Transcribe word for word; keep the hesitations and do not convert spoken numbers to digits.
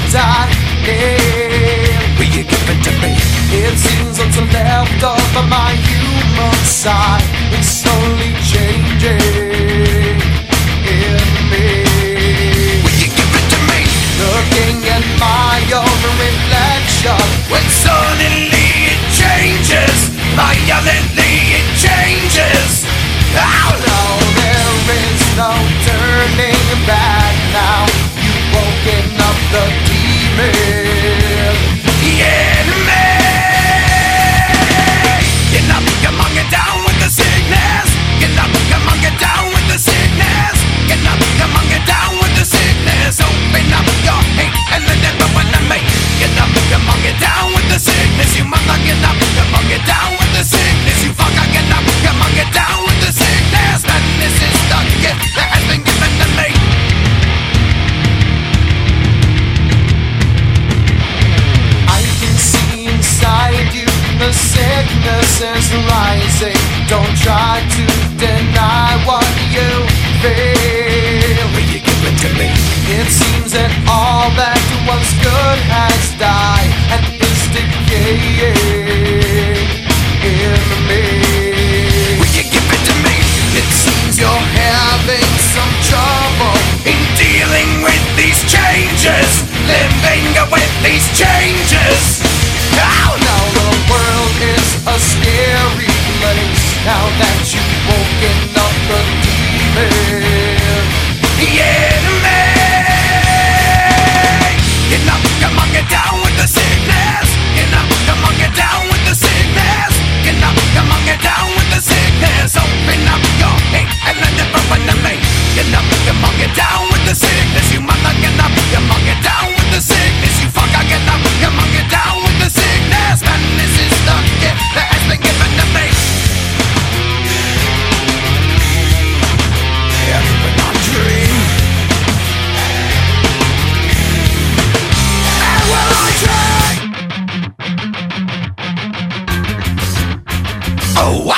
die. Will you give it to me? It seems what's left of my human side is slowly changing in me. Will you give it to me? Looking at my own reflection, when suddenly it changes, violently it changes. Oh no, there is no turning back now. You've woken up the demon in me. Get up, come on, get down with the sickness. Get up, come on, get down with the sickness. Get up, come on, get down with the sickness. Open up your hate and let it run to me. Get up, come on, get down with the sickness. You mother, get up, come on, get down with the sickness. You fucker, get up, come on, get down with the sickness. And this is the gift that has been given to me. I can see inside you the sickness is rising. Don't try to deny what you feel. Will you give it to me? It seems that all that was good has died and is decaying in me. Will you give it to me? It seems you're having some trouble in dealing with these changes, living with these changes. Oh no, the world is a scary place now that you've woken up the demon. Yeah, me. Get up, come on, get down with the sickness. Get up, come on, get down with the sickness. Get up, come on, get down with the sickness. Open up your hate and let it run to me. Get up, come on, get down with the sickness. You mother, get up, come on, get down with the sickness. You fucker, get up, come on, get down with the sickness. Man, this is the gift that has been given to me. Everyone on dream. And will I dream? Oh, wow.